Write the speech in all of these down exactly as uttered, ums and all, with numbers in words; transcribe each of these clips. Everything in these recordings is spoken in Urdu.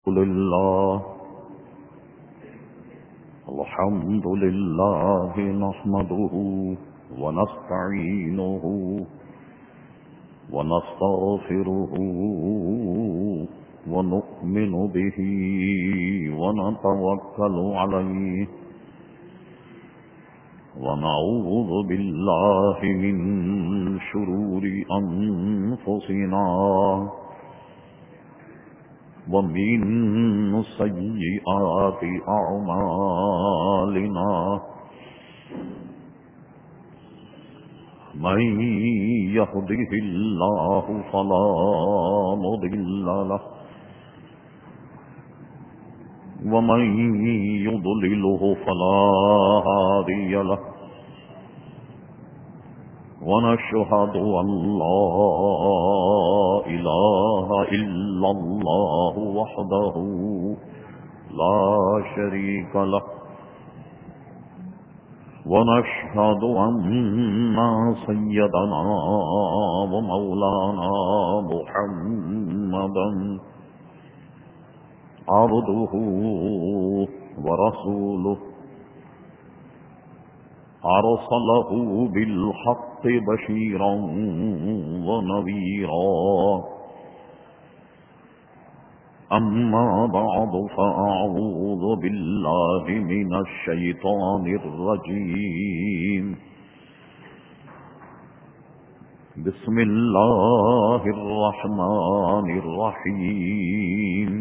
لله الحمد لله نحمده ونستعينه ونستغفره ونؤمن به ونتوكل عليه ونعوذ بالله من شرور أنفسنا ومن سيئات أعمالنا من يهده الله فلا مضل له ومن يضلله فلا هادي له ونشهد أن لا إله إلا الله وحده لا شريك له ونشهد أن سيدنا ومولانا محمدا عبده ورسوله أرسله بالحق بشيرا ونذيرا أما بعد فأعوذ بالله من الشيطان الرجيم بسم الله الرحمن الرحيم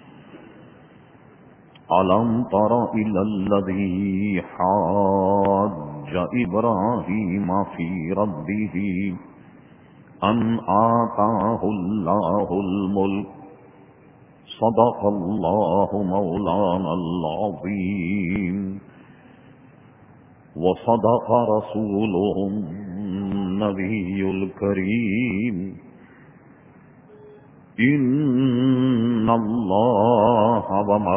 ألم تر إلى الذي حاج إبراهيم في ربه أن آتاه الله الملك صدق الله مولانا العظيم وصدق رسوله النبي الكريم إن الله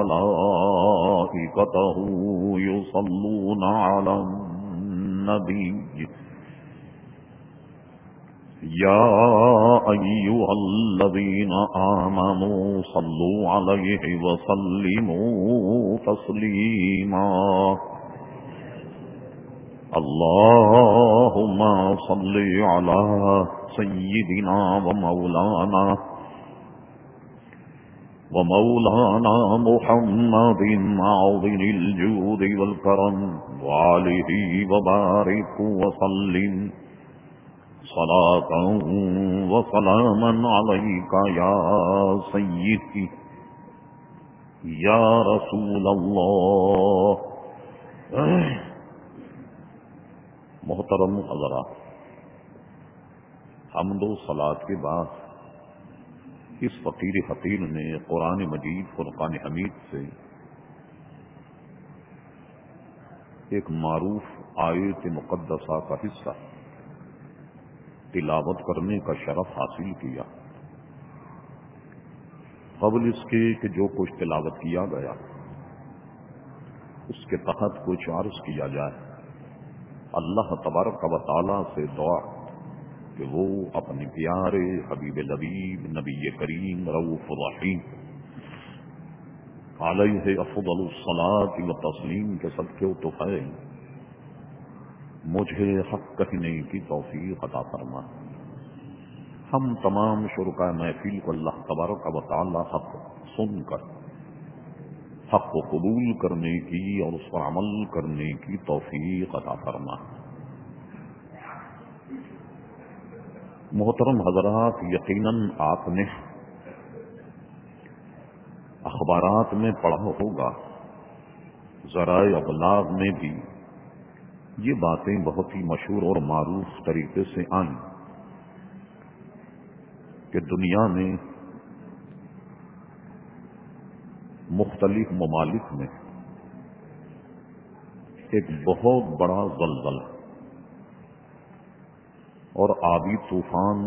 وملائكته يصلون على النبي يا أيها الذين آمنوا صلوا عليه وسلموا تسليما اللهم صل على سيدنا ومولانا ومولانا محمد عظيم الجود والكرم وعليه وبارك وسلم صلاة وسلاما عليك يا سيدي يا رسول الله. محترم حضرات، حمد و صلاۃ کے بعد اس فقیر حقیر نے قرآن مجید فرقان حمید سے ایک معروف آیت مقدسہ کا حصہ تلاوت کرنے کا شرف حاصل کیا. قبل اس کے کہ جو کچھ تلاوت کیا گیا اس کے تحت کچھ عرض کیا جائے. اللہ تبارک و تعالی سے دعا کہ وہ اپنے پیارے حبیب لبیب نبی کریم رؤوف الرحیم علیہ افضل الصلاۃ والتسلیم کے صدقے و طفیل مجھے حق کہنے کی توفیق عطا فرما. ہم تمام شرکاء محفل کو اللہ تبارک و تعالی حق سن کر حق کو قبول کرنے کی اور اس پر عمل کرنے کی توفیق عطا فرما. محترم حضرات، یقیناً آپ نے اخبارات میں پڑھا ہوگا، ذرائع ابلاغ میں بھی یہ باتیں بہت ہی مشہور اور معروف طریقے سے آئیں کہ دنیا میں مختلف ممالک میں ایک بہت بڑا زلزلہ اور آبی طوفان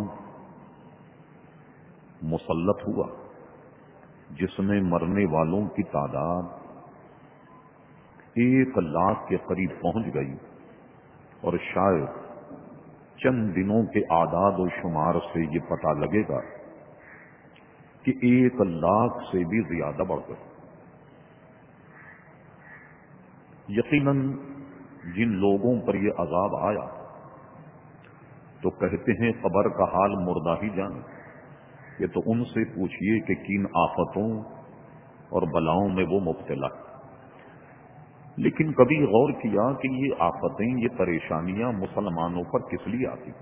مسلط ہوا جس میں مرنے والوں کی تعداد ایک لاکھ کے قریب پہنچ گئی اور شاید چند دنوں کے اعداد و شمار سے یہ پتہ لگے گا کہ ایک لاکھ سے بھی زیادہ بڑھ گئے۔ یقیناً جن لوگوں پر یہ عذاب آیا تو کہتے ہیں قبر کا حال مردہ ہی جانے، یہ تو ان سے پوچھئے کہ کن آفتوں اور بلاؤں میں وہ مبتلا۔ لیکن کبھی غور کیا کہ یہ آفتیں، یہ پریشانیاں مسلمانوں پر کس لیے آتی؟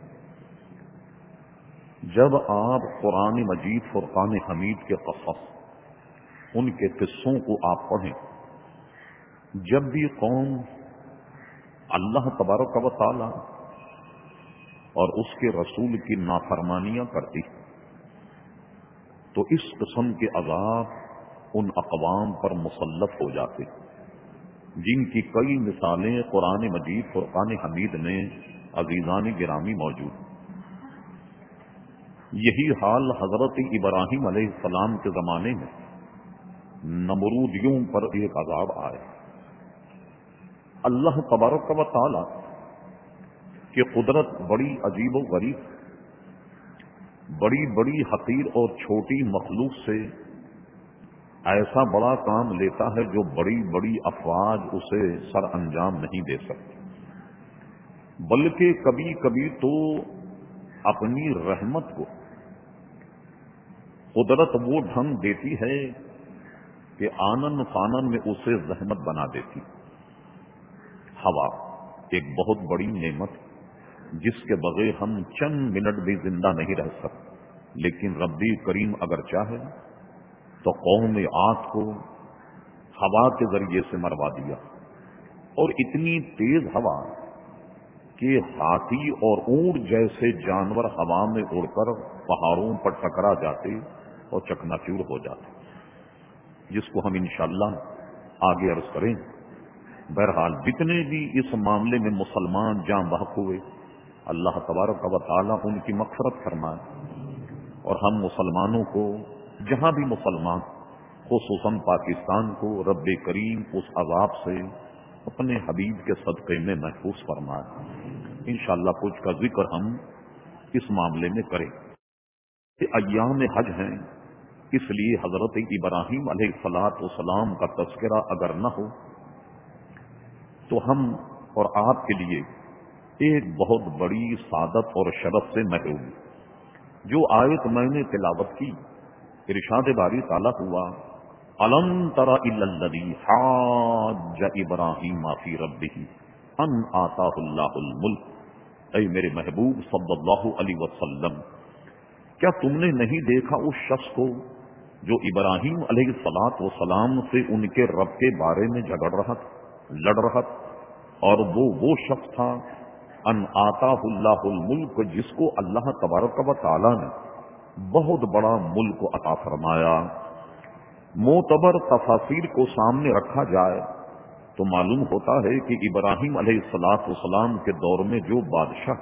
جب آپ قرآن مجید فرقان حمید کے قصص، ان کے قصوں کو آپ پڑھیں، جب بھی قوم اللہ تبارک و تعالی اور اس کے رسول کی نافرمانیاں کرتی تو اس قسم کے عذاب ان اقوام پر مسلط ہو جاتے، جن کی کئی مثالیں قرآن مجید فرقان حمید میں عزیزان گرامی موجود۔ یہی حال حضرت ابراہیم علیہ السلام کے زمانے میں نمرودیوں پر ایک عذاب آئے۔ اللہ تبارک و تعالی کہ قدرت بڑی عجیب و غریب، بڑی بڑی حقیر اور چھوٹی مخلوق سے ایسا بڑا کام لیتا ہے جو بڑی بڑی افواج اسے سر انجام نہیں دے سکتی، بلکہ کبھی کبھی تو اپنی رحمت کو قدرت وہ ڈھنگ دیتی ہے کہ آنن فانن میں اسے زحمت بنا دیتی۔ ہوا ایک بہت بڑی نعمت جس کے بغیر ہم چند منٹ بھی زندہ نہیں رہ سکتے، لیکن ربی کریم اگر چاہے تو قوم عاد کو ہوا کے ذریعے سے مروا دیا، اور اتنی تیز ہوا کہ ہاتھی اور اونٹ جیسے جانور ہوا میں اڑ کر پہاڑوں پر ٹکرا جاتے اور چکناچور ہو جاتے، جس کو ہم انشاءاللہ آگے عرض کریں۔ بہرحال جتنے بھی اس معاملے میں مسلمان جاں بحق ہوئے، اللہ تبارک و تعالیٰ ان کی مغفرت فرمائے، اور ہم مسلمانوں کو جہاں بھی مسلمان، خصوصاً پاکستان کو، رب کریم اس عذاب سے اپنے حبیب کے صدقے میں محفوظ فرمائے۔ انشاءاللہ کچھ کا ذکر ہم اس معاملے میں کریں۔ یہ ایام حج ہیں، اس لیے حضرت ابراہیم علیہ الصلاۃ والسلام کا تذکرہ اگر نہ ہو تو ہم اور آپ کے لیے ایک بہت بڑی سعادت اور شرف سے محروم۔ جو آیت میں نے تلاوت کی، ارشاد باری تعالیٰ ہوا، الم تر الی الذی حاج ابراہیم فی ربہ ان آتاہ اللہ الملک۔ اے میرے محبوب صلی اللہ علیہ وسلم، کیا تم نے نہیں دیکھا اس شخص کو جو ابراہیم علیہ الصلاۃ والسلام سے ان کے رب کے بارے میں جھگڑ رہا تھا، لڑ رہا تھا، اور وہ وہ شخص تھا ان آتاہ اللہ الملک، جس کو اللہ تبارک و تعالی نے بہت بڑا ملک عطا فرمایا۔ معتبر تفاسیر کو سامنے رکھا جائے تو معلوم ہوتا ہے کہ ابراہیم علیہ الصلاۃ والسلام کے دور میں جو بادشاہ،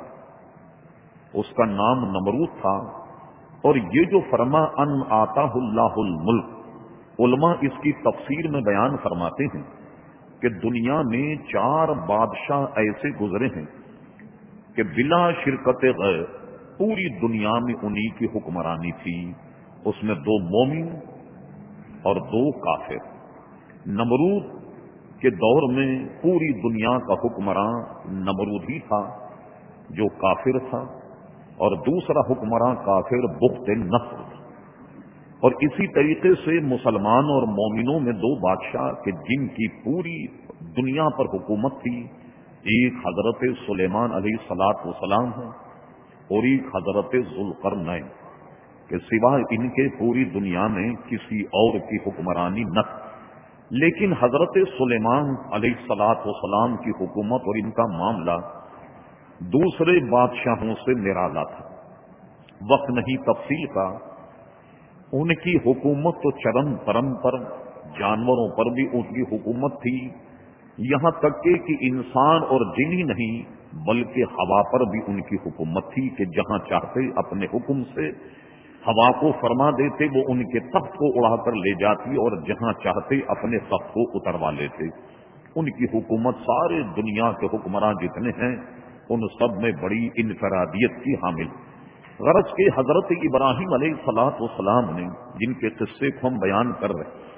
اس کا نام نمرود تھا، اور یہ جو فرما ان آتاہ اللہ الملک، علماء اس کی تفسیر میں بیان فرماتے ہیں کہ دنیا میں چار بادشاہ ایسے گزرے ہیں کہ بلا شرکت غیر پوری دنیا میں انہی کی حکمرانی تھی، اس میں دو مومن اور دو کافر۔ نمرود کے دور میں پوری دنیا کا حکمراں نمرود ہی تھا جو کافر تھا، اور دوسرا حکمراں کافر بخت نصر تھا۔ اور اسی طریقے سے مسلمان اور مومنوں میں دو بادشاہ کہ جن کی پوری دنیا پر حکومت تھی، ایک حضرت سلیمان علیہ الصلاۃ والسلام ہے اور ایک حضرت ذوالقرنین، کہ سوائے ان کے پوری دنیا میں کسی اور کی حکمرانی نہ تھی۔ لیکن حضرت سلیمان علیہ الصلاۃ والسلام کی حکومت اور ان کا معاملہ دوسرے بادشاہوں سے نرالا تھا۔ وقت نہیں تفصیل کا، ان کی حکومت تو چرم پرم پر، جانوروں پر بھی ان کی حکومت تھی، یہاں تک کہ کہ انسان اور جن ہی نہیں بلکہ ہوا پر بھی ان کی حکومت تھی کہ جہاں چاہتے اپنے حکم سے ہوا کو فرما دیتے، وہ ان کے تخت کو اڑا کر لے جاتی، اور جہاں چاہتے اپنے تخت کو اتروا لیتے۔ ان کی حکومت سارے دنیا کے حکمراں جتنے ہیں ان سب میں بڑی انفرادیت کی حامل۔ غرض کہ حضرت ابراہیم علیہ الصلوۃ والسلام نے جن کے قصے کو ہم بیان کر رہے ہیں،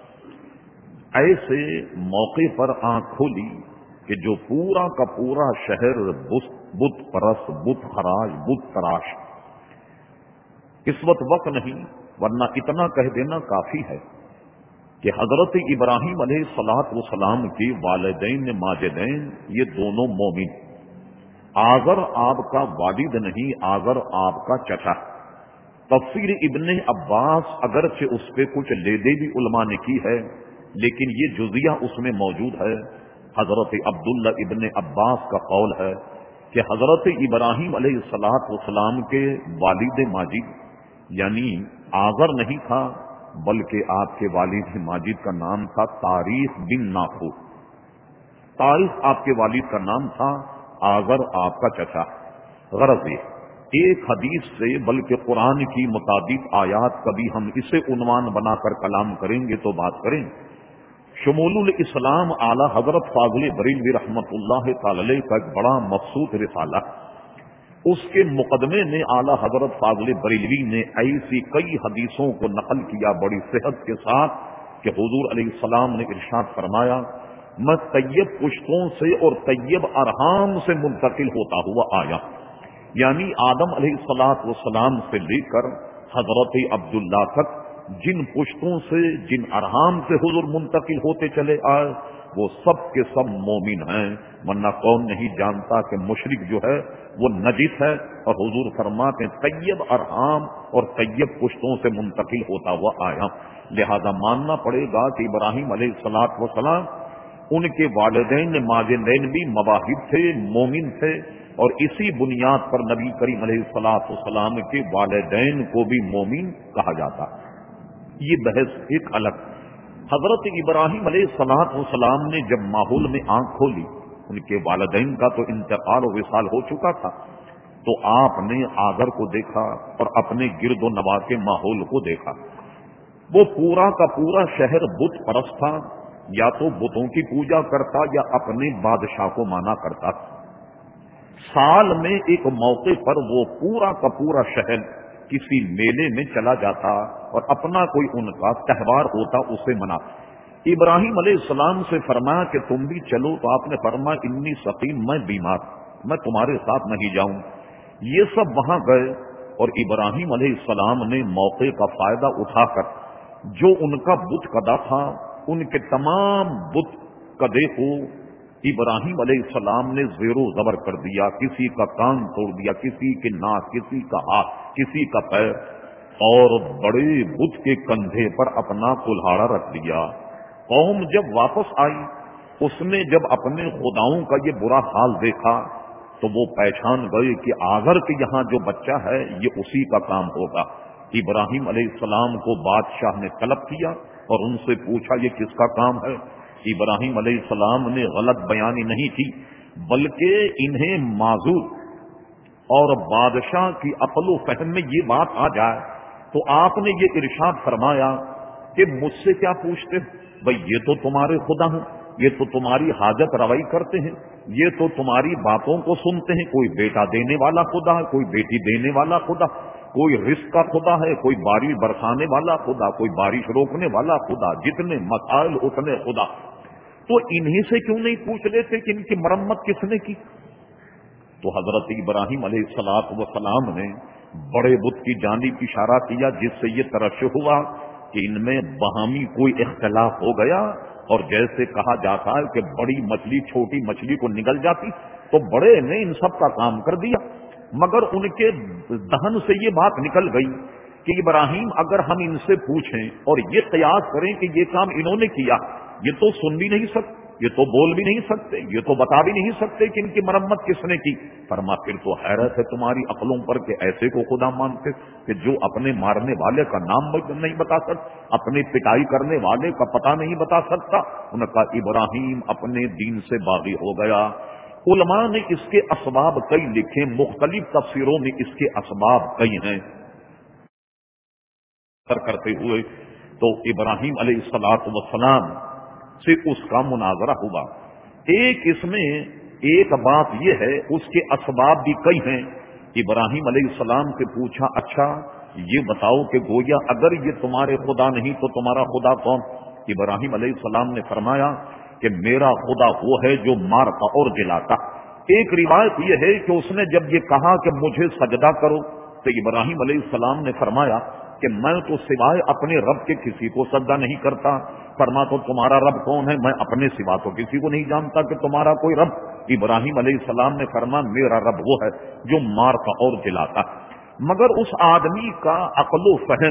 ایسے موقع پر آنکھ کھولی کہ جو پورا کا پورا شہر بت پرست، بت خراش، بت تراش، اس وقت وقت نہیں، ورنہ اتنا کہہ دینا کافی ہے کہ حضرت ابراہیم علیہ الصلوۃ والسلام کے والدین ماجدین یہ دونوں مومن، آذر آپ کا والد نہیں، آذر آپ کا چچا۔ تفسیر ابن عباس اگرچہ اس پہ کچھ لیدے بھی علماء نے کی ہے، لیکن یہ جزیہ اس میں موجود ہے۔ حضرت عبداللہ ابن عباس کا قول ہے کہ حضرت ابراہیم علیہ الصلوۃ والسلام کے والد ماجد یعنی آذر نہیں تھا، بلکہ آپ کے والد ماجد کا نام تھا طارق بن ناخور۔ طارق آپ کے والد کا نام تھا، آذر آپ کا چچا۔ غرض یہ ایک حدیث سے بلکہ قرآن کی متعدد آیات، کبھی ہم اسے عنوان بنا کر کلام کریں گے تو بات کریں۔ شمول الاسلام اعلی حضرت فاضل بریلوی رحمۃ اللہ تعالی علیہ کا ایک بڑا مبسوط رسالہ، اس کے مقدمے میں اعلی حضرت فاضل بریلوی نے ایسی کئی حدیثوں کو نقل کیا بڑی صحت کے ساتھ کہ حضور علیہ السلام نے ارشاد فرمایا، میں طیب پشتوں سے اور طیب ارحام سے منتقل ہوتا ہوا آیا، یعنی آدم علیہ الصلوۃ والسلام سے لے کر حضرت عبداللہ تک جن پشتوں سے، جن ارحام سے حضور منتقل ہوتے چلے آئے وہ سب کے سب مومن ہیں، ورنہ کون نہیں جانتا کہ مشرک جو ہے وہ نجس ہے، اور حضور فرماتے ہیں طیب ارحام اور طیب پشتوں سے منتقل ہوتا ہوا آیا۔ لہذا ماننا پڑے گا کہ ابراہیم علیہ الصلوۃ والسلام، ان کے والدین ماجدین بھی مواہب تھے، مومن تھے، اور اسی بنیاد پر نبی کریم علیہ الصلوۃ والسلام کے والدین کو بھی مومن کہا جاتا۔ یہ بحث ایک الگ۔ حضرت ابراہیم علیہ الصلوۃ والسلام نے جب ماحول میں آنکھ کھولی، ان کے والدین کا تو انتقال و وصال ہو چکا تھا، تو آپ نے آذر کو دیکھا اور اپنے گرد و نواح کے ماحول کو دیکھا۔ وہ پورا کا پورا شہر بت پرست تھا، یا تو بتوں کی پوجا کرتا یا اپنے بادشاہ کو مانا کرتا۔ سال میں ایک موقع پر وہ پورا کا پورا شہر کسی میلے میں چلا جاتا اور اپنا کوئی ان کا تہوار ہوتا اسے منا۔ ابراہیم علیہ السلام سے فرمایا کہ تم بھی چلو، تو آپ نے فرمایا انی سقیم، میں بیمار، میں تمہارے ساتھ نہیں جاؤں۔ یہ سب وہاں گئے اور ابراہیم علیہ السلام نے موقع کا فائدہ اٹھا کر جو ان کا بت کدا تھا، ان کے تمام بت کدے کو ابراہیم علیہ السلام نے زیر و زبر کر دیا، کسی کا کان توڑ دیا، کسی کے ناک، کسی کا ہاتھ، کسی کا پیر، اور بڑے بت کے کندھے پر اپنا کلہاڑا رکھ دیا۔ قوم جب واپس آئی، اس نے جب اپنے خداؤں کا یہ برا حال دیکھا تو وہ پہچان گئے کہ آذر کے یہاں جو بچہ ہے یہ اسی کا کام ہوگا۔ ابراہیم علیہ السلام کو بادشاہ نے طلب کیا اور ان سے پوچھا یہ کس کا کام ہے؟ ابراہیم علیہ السلام نے غلط بیانی نہیں کی، بلکہ انہیں معذور اور بادشاہ کی عقل و فہم میں یہ بات آ جائے تو آپ نے یہ ارشاد فرمایا کہ مجھ سے کیا پوچھتے؟ بھئی یہ تو تمہارے خدا ہیں، یہ تو تمہاری حاجت روائی کرتے ہیں، یہ تو تمہاری باتوں کو سنتے ہیں۔ کوئی بیٹا دینے والا خدا ہے، کوئی بیٹی دینے والا خدا، کوئی رزق کا خدا ہے، کوئی بارش برسانے والا خدا، کوئی بارش روکنے والا خدا، جتنے مسائل اتنے خدا۔ تو انہی سے کیوں نہیں پوچھ لیتے کہ ان کی مرمت کس نے کی؟ تو حضرت ابراہیم علیہ الصلوۃ والسلام نے بڑے بت کی جانب اشارہ کیا، جس سے یہ ترشح ہوا کہ ان میں باہمی کوئی اختلاف ہو گیا، اور جیسے کہا جاتا ہے کہ بڑی مچھلی چھوٹی مچھلی کو نگل جاتی، تو بڑے نے ان سب کا کام کر دیا، مگر ان کے دہن سے یہ بات نکل گئی کہ ابراہیم اگر ہم ان سے پوچھیں اور یہ قیاس کریں کہ یہ کام انہوں نے کیا، یہ تو سن بھی نہیں سکتے، یہ تو بول بھی نہیں سکتے، یہ تو بتا بھی نہیں سکتے کہ ان کی مرمت کس نے کی۔ فرما پھر تو حیرت ہے تمہاری عقلوں پر کہ ایسے کو خدا مانتے کہ جو اپنے مارنے والے کا نام نہیں بتا سکتا، اپنی پٹائی کرنے والے کا پتہ نہیں بتا سکتا۔ ان کا ابراہیم اپنے دین سے باغی ہو گیا۔ علماء نے اس کے اسباب کئی لکھے، مختلف تفسیروں میں اس کے اسباب کئی ہیں کرتے ہوئے تو ابراہیم علیہ الصلوۃ والسلام سے اس کا مناظرہ ہوا۔ ایک اس میں ایک بات یہ ہے، اس کے اسباب بھی کئی ہیں، ابراہیم علیہ السلام سے پوچھا اچھا یہ بتاؤ کہ گویا اگر یہ تمہارے خدا نہیں تو تمہارا خدا کون؟ ابراہیم علیہ السلام نے فرمایا کہ میرا خدا وہ ہے جو مارتا اور جلاتا۔ ایک روایت یہ ہے کہ اس نے جب یہ کہا کہ مجھے سجدہ کرو تو ابراہیم علیہ السلام نے فرمایا کہ میں تو سوائے اپنے رب کے کسی کو سجدہ نہیں کرتا۔ فرما تو تمہارا رب کون ہے؟ میں اپنے سوا تو کسی کو نہیں جانتا کہ تمہارا کوئی رب۔ ابراہیم علیہ السلام نے فرمایا میرا رب وہ ہے جو مارتا اور جلاتا۔ مگر اس آدمی کا عقل و فہم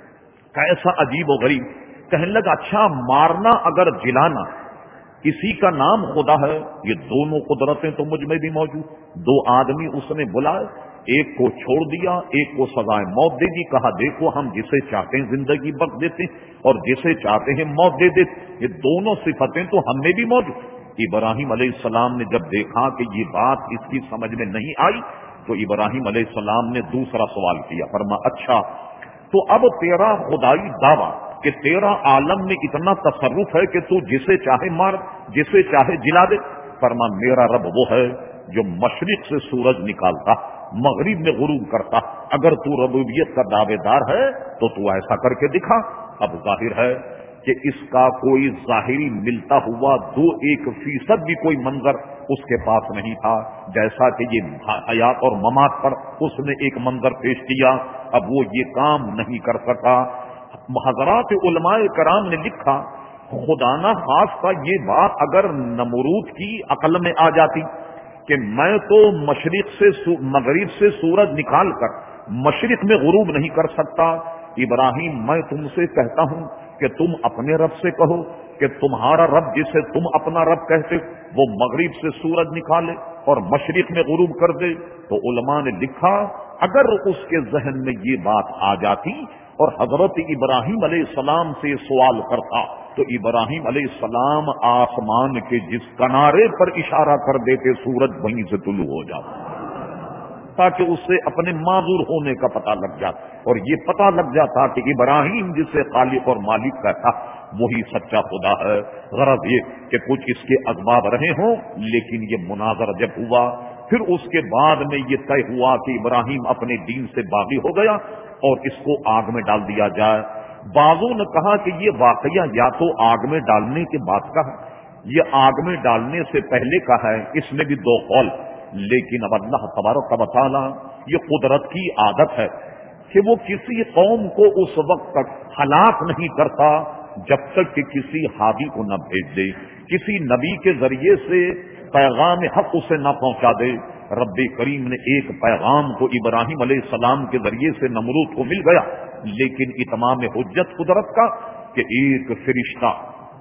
کیسا عجیب و غریب، کہنے لگا اچھا مارنا اگر جلانا اسی کا نام خدا ہے، یہ دونوں قدرتیں تو مجھ میں بھی موجود۔ دو آدمی اس نے بلائے، ایک کو چھوڑ دیا، ایک کو سزائے موت دے دی، کہا دیکھو ہم جسے چاہتے ہیں زندگی بخش دیتے ہیں اور جسے چاہتے ہیں موت دے دیتے، یہ دونوں صفتیں تو ہم میں بھی موجود۔ ابراہیم علیہ السلام نے جب دیکھا کہ یہ بات اس کی سمجھ میں نہیں آئی تو ابراہیم علیہ السلام نے دوسرا سوال کیا، فرمایا اچھا تو اب تیرا خدائی دعویٰ کہ تیرا عالم میں اتنا تصرف ہے کہ تو جسے چاہے مار جسے چاہے جلا دے؟ فرمایا میرا رب وہ ہے جو مشرق سے سورج نکالتا مغرب میں غروب کرتا۔ اگر تو ربوبیت کا دعوے دار ہے تو تو ایسا کر کے دکھا۔ اب ظاہر ہے کہ اس کا کوئی ظاہری ملتا ہوا دو ایک فیصد بھی کوئی منظر اس کے پاس نہیں تھا، جیسا کہ یہ حیات اور ممات پر اس نے ایک منظر پیش کیا، اب وہ یہ کام نہیں کر سکا۔ حضرات علماء کرام نے لکھا خدا نہ خواستہ یہ بات اگر نمرود کی عقل میں آ جاتی کہ میں تو مشرق سے مغرب سے سورج نکال کر مشرق میں غروب نہیں کر سکتا، ابراہیم میں تم سے کہتا ہوں کہ تم اپنے رب سے کہو کہ تمہارا رب جسے تم اپنا رب کہتے وہ مغرب سے سورج نکالے اور مشرق میں غروب کر دے۔ تو علماء نے لکھا اگر اس کے ذہن میں یہ بات آ جاتی اور حضرت ابراہیم علیہ السلام سے سوال کرتا تو ابراہیم علیہ السلام آسمان کے جس کنارے پر اشارہ کر دیتے سورج وہیں سے طلوع ہو جاتا تاکہ اس سے اپنے معذور ہونے کا پتہ لگ جاتا، اور یہ پتہ لگ جاتا کہ ابراہیم جسے خالق اور مالک کہتا وہی سچا خدا ہے۔ غرض یہ کہ کچھ اس کے اسباب رہے ہوں، لیکن یہ مناظرہ جب ہوا پھر اس کے بعد میں یہ طے ہوا کہ ابراہیم اپنے دین سے باغی ہو گیا اور اس کو آگ میں ڈال دیا جائے۔ بعضوں نے کہا کہ یہ واقعہ یا تو آگ میں ڈالنے کے بعد کا ہے یہ آگ میں ڈالنے سے پہلے کا ہے، اس میں بھی دو قول، لیکن اب اللہ تبارک و تعالی یہ قدرت کی عادت ہے کہ وہ کسی قوم کو اس وقت تک ہلاک نہیں کرتا جب تک کہ کسی ہادی کو نہ بھیج دے، کسی نبی کے ذریعے سے پیغام حق اسے نہ پہنچا دے۔ رب کریم نے ایک پیغام کو ابراہیم علیہ السلام کے ذریعے سے نمرود کو مل گیا، لیکن اتمام حجت قدرت کا کہ ایک فرشتہ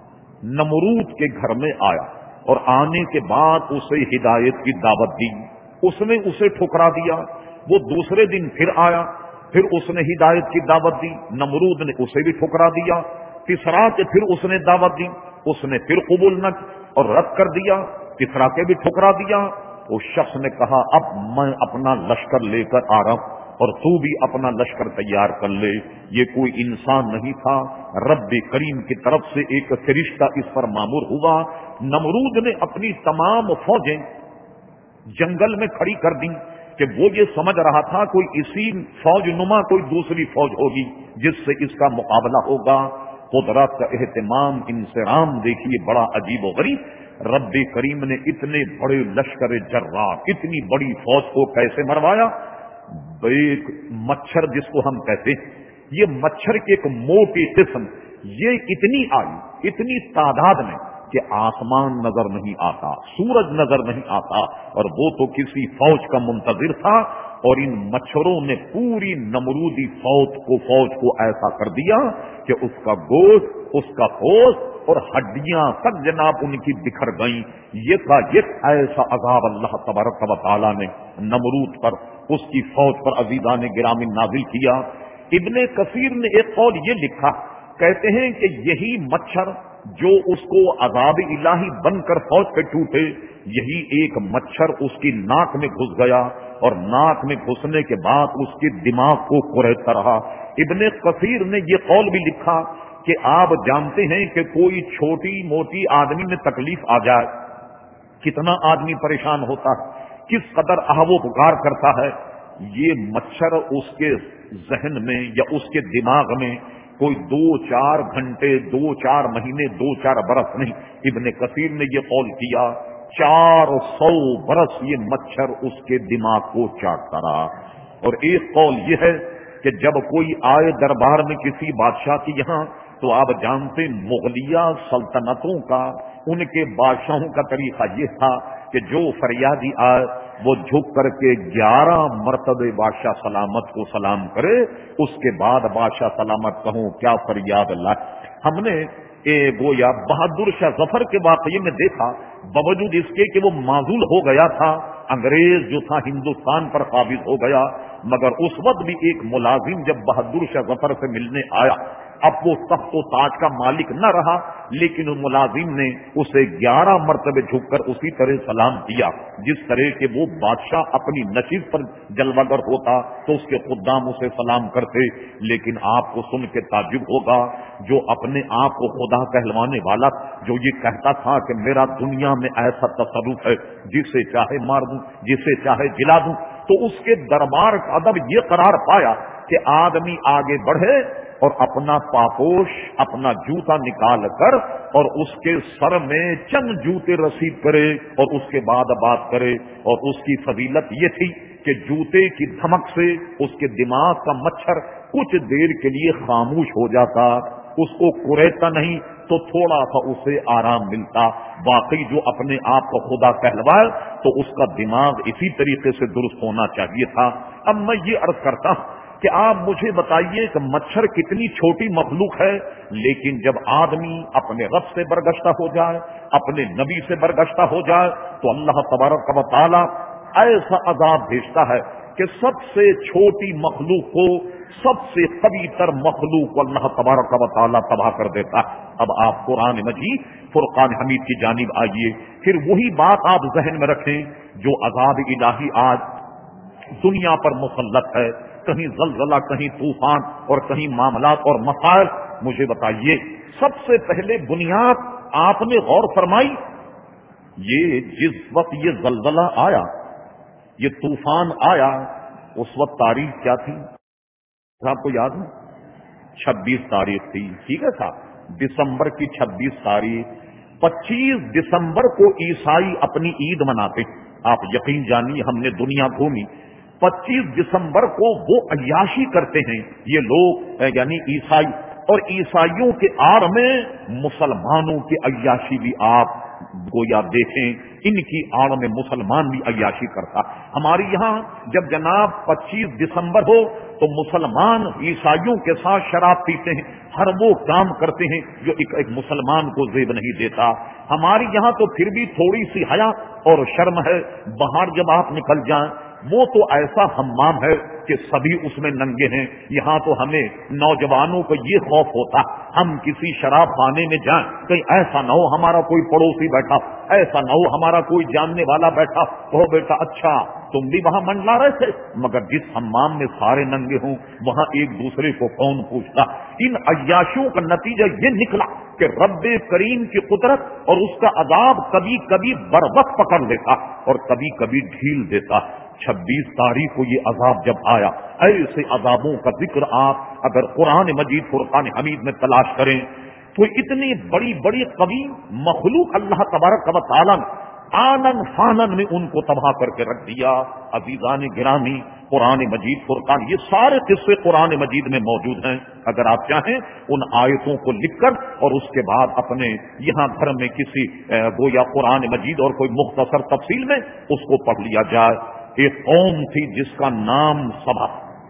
نمرود کے گھر میں آیا اور آنے کے بعد اسے ہدایت کی دعوت دی، اس نے اسے ٹھکرا دیا۔ وہ دوسرے دن پھر آیا، پھر اس نے ہدایت کی دعوت دی، نمرود نے اسے بھی ٹھکرا دیا۔ تیسرا کہ پھر اس نے دعوت دی، اس نے پھر قبول نہ اور رد کر دیا، تیسرا کے بھی ٹھکرا دیا۔ اس شخص نے کہا اب میں اپنا لشکر لے کر آ رہا ہوں اور تو بھی اپنا لشکر تیار کر لے۔ یہ کوئی انسان نہیں تھا، رب کریم کی طرف سے ایک فرشتہ اس پر مامور ہوا۔ نمرود نے اپنی تمام فوجیں جنگل میں کھڑی کر دی کہ وہ یہ سمجھ رہا تھا کوئی اسی فوج نما کوئی دوسری فوج ہوگی جس سے اس کا مقابلہ ہوگا۔ قدرت کا اہتمام انسرام دیکھیے بڑا عجیب و غریب، رب کریم نے اتنے بڑے لشکر جرار اتنی بڑی فوج کو کیسے مروایا؟ ایک مچھر جس کو ہم کہتے ہیں، یہ مچھر کی ایک موٹی قسم، یہ اتنی آئی اتنی تعداد میں کہ آسمان نظر نہیں آتا، سورج نظر نہیں آتا، اور وہ تو کسی فوج کا منتظر تھا، اور ان مچھروں نے پوری نمرودی فوج کو فوج کو ایسا کر دیا کہ اس کا گوشت، اس کا گوشت اور ہڈیاں سب جناب ان کی بکھر گئیں۔ یہ کا یہ ایسا عذاب اللہ تبارک و تعالیٰ نے نمرود پر، اس کی فوج پر عزیزان گرامی نازل کیا۔ ابن کثیر نے ایک قول یہ لکھا، کہتے ہیں کہ یہی مچھر جو اس کو عذاب الہی بن کر فوج پہ ٹوٹے، یہی ایک مچھر اس کی ناک میں گھس گیا اور ناک میں گھسنے کے بعد اس کے دماغ کو کریدتا رہا۔ ابن کثیر نے یہ قول بھی لکھا کہ آپ جانتے ہیں کہ کوئی چھوٹی موٹی آدمی میں تکلیف آ جائے کتنا آدمی پریشان ہوتا ہے، کس قدر آہ و پکار کرتا ہے، یہ مچھر اس کے ذہن میں یا اس کے دماغ میں کوئی دو چار گھنٹے دو چار مہینے دو چار برس نہیں، ابن کثیر نے یہ قول کیا چار سو برس یہ مچھر اس کے دماغ کو چاٹتا رہا۔ اور ایک قول یہ ہے کہ جب کوئی آئے دربار میں کسی بادشاہ کی یہاں، تو آپ جانتے مغلیہ سلطنتوں کا، ان کے بادشاہوں کا طریقہ یہ تھا کہ جو فریادی آئے وہ جھک کر کے گیارہ مرتبے بادشاہ سلامت کو سلام کرے، اس کے بعد بادشاہ سلامت کہوں کیا فریاد لائے۔ ہم نے اے گویا بہادر شاہ ظفر کے واقعے میں دیکھا، باوجود اس کے کہ وہ معزول ہو گیا تھا، انگریز جو تھا ہندوستان پر قابض ہو گیا، مگر اس وقت بھی ایک ملازم جب بہادر شاہ ظفر سے ملنے آیا، اب وہ تخت و تاج کا مالک نہ رہا، لیکن اس ملازم نے اسے گیارہ مرتبے جھک کر اسی طرح سلام کیا جس طرح کہ وہ بادشاہ اپنی نشست پر جلوہ گر ہوتا تو اس کے خدام اسے سلام کرتے۔ لیکن آپ کو سن کے تعجب ہوگا، جو اپنے آپ کو خدا کہلوانے والا، جو یہ کہتا تھا کہ میرا دنیا میں ایسا تصرف ہے جسے چاہے مار دوں جسے چاہے جلا دوں، تو اس کے دربار کا ادب یہ قرار پایا کہ آدمی آگے بڑھے اور اپنا پاپوش اپنا جوتا نکال کر اور اس کے سر میں چند جوتے رسید کرے اور اس کے بعد بات کرے۔ اور اس کی فضیلت یہ تھی کہ جوتے کی دھمک سے اس کے دماغ کا مچھر کچھ دیر کے لیے خاموش ہو جاتا، اس کو کریتا نہیں تو تھوڑا سا اسے آرام ملتا۔ باقی جو اپنے آپ کو خدا کہلوائے تو اس کا دماغ اسی طریقے سے درست ہونا چاہیے تھا۔ اب میں یہ عرض کرتا ہوں کہ آپ مجھے بتائیے کہ مچھر کتنی چھوٹی مخلوق ہے، لیکن جب آدمی اپنے رب سے برگشتہ ہو جائے، اپنے نبی سے برگشتہ ہو جائے، تو اللہ تبارک و تعالی ایسا عذاب بھیجتا ہے کہ سب سے چھوٹی مخلوق کو، سب سے قوی تر مخلوق کو اللہ تبارک و تعالی تباہ کر دیتا ہے۔ اب آپ قرآن مجید فرقان حمید کی جانب آئیے، پھر وہی بات آپ ذہن میں رکھیں جو عذاب الہی آج دنیا پر مسلط ہے، کہیں زلزلہ، کہیں طوفان اور کہیں معاملات اور مسائل۔ مجھے بتائیے، سب سے پہلے بنیاد آپ نے غور فرمائی، یہ جس وقت یہ زلزلہ آیا، یہ طوفان آیا، اس وقت تاریخ کیا تھی آپ کو یاد ہے؟ چھبیس تاریخ تھی، ٹھیک ہے صاحب، دسمبر کی چھبیس تاریخ۔ پچیس دسمبر کو عیسائی اپنی عید مناتے، آپ یقین جانیے ہم نے دنیا گھومی، پچیس دسمبر کو وہ عیاشی کرتے ہیں یہ لوگ، یعنی عیسائی، اور عیسائیوں کے آڑ میں مسلمانوں کی عیاشی بھی آپ گویا دیکھیں، ان کی آڑ میں مسلمان بھی عیاشی کرتا۔ ہمارے یہاں جب جناب پچیس دسمبر ہو تو مسلمان عیسائیوں کے ساتھ شراب پیتے ہیں، ہر وہ کام کرتے ہیں جو ایک ایک مسلمان کو زیب نہیں دیتا۔ ہمارے یہاں تو پھر بھی تھوڑی سی حیا اور شرم ہے، باہر جب آپ نکل جائیں وہ تو ایسا حمام ہے کہ سبھی اس میں ننگے ہیں۔ یہاں تو ہمیں نوجوانوں کو یہ خوف ہوتا ہم کسی شراب خانے میں جائیں کہیں ایسا نہ ہو ہمارا کوئی پڑوسی بیٹھا، ایسا نہ ہو ہمارا کوئی جاننے والا بیٹھا ہو، بیٹا اچھا تم بھی وہاں منڈلا رہے تھے، مگر جس حمام میں سارے ننگے ہوں وہاں ایک دوسرے کو کون پوچھتا۔ ان عیاشیوں کا نتیجہ یہ نکلا کہ رب کریم کی قدرت اور اس کا عذاب کبھی کبھی بروقت پکڑ لیتا اور کبھی کبھی ڈھیل دیتا۔ چھبیس تاریخ کو یہ عذاب جب آیا، ایسے عذابوں کا ذکر آپ اگر قرآن مجید فرقان حمید میں تلاش کریں تو اتنی بڑی بڑی قوی مخلوق اللہ تبارک و تعالیٰ نے آنن فانن میں ان کو تباہ کر کے رکھ دیا۔ عزیزان گرامی، قرآن مجید فرقان یہ سارے قصے قرآن مجید میں موجود ہیں، اگر آپ چاہیں ان آیتوں کو لکھ کر اور اس کے بعد اپنے یہاں گھر میں کسی گویا قرآن مجید اور کوئی مختصر تفصیل میں اس کو پڑھ لیا جائے۔ ایک قوم تھی جس کا نام سبا،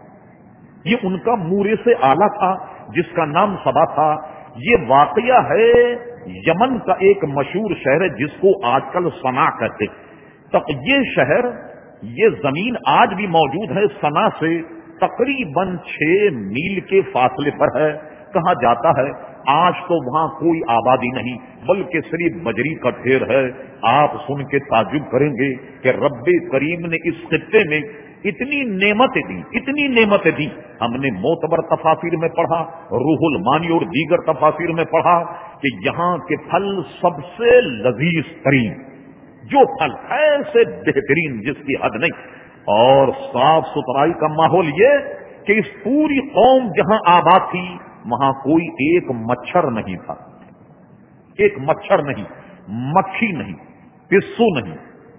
یہ ان کا مورے سے آلہ تھا جس کا نام سبا تھا۔ یہ واقعہ ہے یمن کا ایک مشہور شہر ہے جس کو آج کل صنع کہتے، تک یہ شہر یہ زمین آج بھی موجود ہے، صنع سے تقریباً چھ میل کے فاصلے پر ہے۔ کہا جاتا ہے آج تو وہاں کوئی آبادی نہیں بلکہ صرف بجری کا ڈھیر ہے۔ آپ سن کے تعجب کریں گے کہ رب کریم نے اس خطے میں اتنی نعمتیں دی، اتنی نعمتیں دی۔ ہم نے معتبر تفاسیر میں پڑھا، روح المانی اور دیگر تفاسیر میں پڑھا کہ یہاں کے پھل سب سے لذیذ ترین، جو پھل ایسے بہترین جس کی حد نہیں، اور صاف ستھرائی کا ماحول یہ کہ اس پوری قوم جہاں آباد تھی وہاں کوئی ایک مچھر نہیں تھا، ایک مچھر نہیں، مکھی نہیں، پسو نہیں،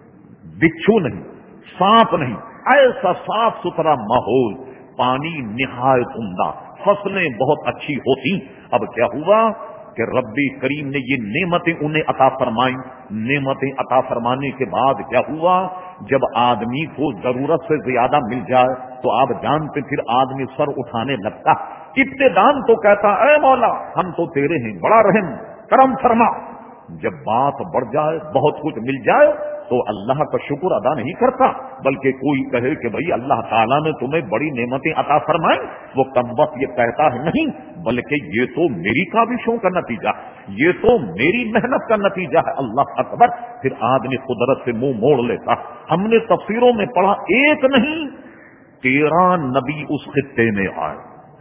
بچھو نہیں، سانپ نہیں، ایسا صاف ستھرا ماحول، پانی نہایت عمدہ، فصلیں بہت اچھی ہوتی۔ اب کیا ہوا کہ ربی کریم نے یہ نعمتیں انہیں عطا فرمائیں۔ نعمتیں عطا فرمانے کے بعد کیا ہوا، جب آدمی کو ضرورت سے زیادہ مل جائے تو آپ جانتے پھر آدمی سر اٹھانے لگتا۔ ابتداً تو کہتا اے مولا ہم تو تیرے ہیں، بڑا رحم کرم فرما۔ جب بات بڑھ جائے، بہت کچھ مل جائے تو اللہ کا شکر ادا نہیں کرتا، بلکہ کوئی کہے کہ بھئی اللہ تعالیٰ نے تمہیں بڑی نعمتیں عطا فرمائیں، وہ کم وقت یہ کہتا ہے نہیں، بلکہ یہ تو میری کاوشوں کا نتیجہ، یہ تو میری محنت کا نتیجہ ہے۔ اللہ اکبر، پھر آدمی قدرت سے منہ موڑ لیتا۔ ہم نے تفسیروں میں پڑھا ایک نہیں تیرہ نبی اس خطے میں آئے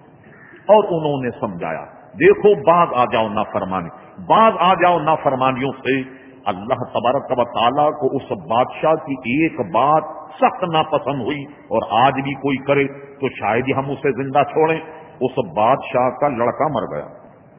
اور انہوں نے سمجھایا دیکھو باز آ جاؤ نافرمانی، باز آ جاؤ نافرمانیوں سے۔ اللہ تبارک و تعالیٰ کو اس بادشاہ کی ایک بات سخت ناپسند ہوئی، اور آج بھی کوئی کرے تو شاید ہی ہم اسے زندہ چھوڑیں۔ اس بادشاہ کا لڑکا مر گیا،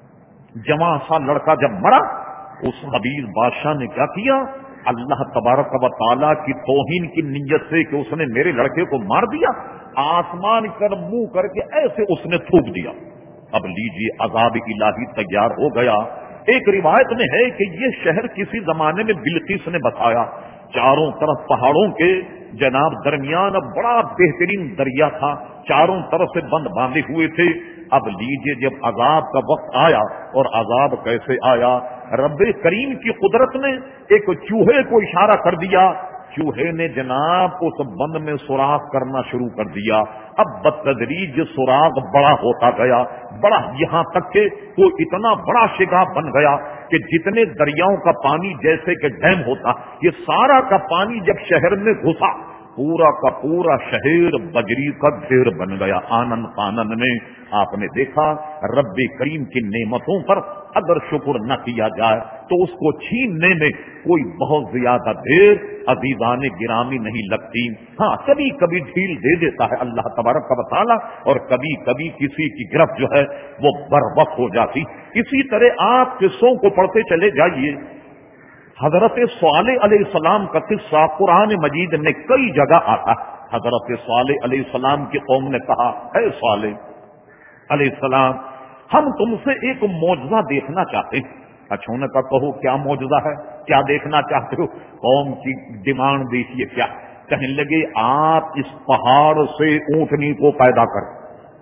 جواں سا لڑکا جب مرا، اس خبیث بادشاہ نے کیا کیا، اللہ تبارک و تعالیٰ کی توہین کی نیت سے کہ اس نے میرے لڑکے کو مار دیا، آسمان کر منہ کر کے ایسے اس نے تھوک دیا۔ اب لیجیے عذاب الہی تیار ہو گیا۔ ایک روایت میں ہے کہ یہ شہر کسی زمانے میں بلقیس نے بتایا، چاروں طرف پہاڑوں کے جناب درمیان بڑا بہترین دریا تھا، چاروں طرف سے بند باندھے ہوئے تھے۔ اب لیجیے جب عذاب کا وقت آیا، اور عذاب کیسے آیا، رب کریم کی قدرت نے ایک چوہے کو اشارہ کر دیا، چوہے نے جناب اس بند میں سوراخ کرنا شروع کر دیا۔ اب بتدریج سوراخ بڑا ہوتا گیا، بڑا، یہاں تک کہ وہ اتنا بڑا شگاف بن گیا کہ جتنے دریاؤں کا پانی جیسے کہ ڈیم ہوتا، یہ سارا کا پانی جب شہر میں گھسا، پورا کا پورا شہر بجری کا ڈھیر بن گیا۔ آنن فانن میں آپ نے دیکھا رب کریم کی نعمتوں پر اگر شکر نہ کیا جائے تو اس کو چھیننے میں کوئی بہت زیادہ دیر عزیزان گرامی نہیں لگتی۔ ہاں کبھی کبھی ڈھیل دے دیتا ہے اللہ تبارک و تعالیٰ، اور کبھی کبھی کسی کی گرفت جو ہے وہ بر وقت ہو جاتی۔ اسی طرح آپ قصوں کو پڑھتے چلے جائیے، حضرت صالح علیہ السلام کا قصہ قرآن مجید میں کئی جگہ آتا۔ حضرت صالح علیہ السلام کی قوم نے کہا اے صالح علیہ السلام ہم تم سے ایک معجزہ دیکھنا چاہتے ہیں۔ اچھا انہوں نے کہا کہو کیا معجزہ ہے، کیا دیکھنا چاہتے ہو؟ قوم کی ڈیمانڈ دیکھیے کیا، کہنے لگے آپ اس پہاڑ سے اونٹنی کو پیدا کریں،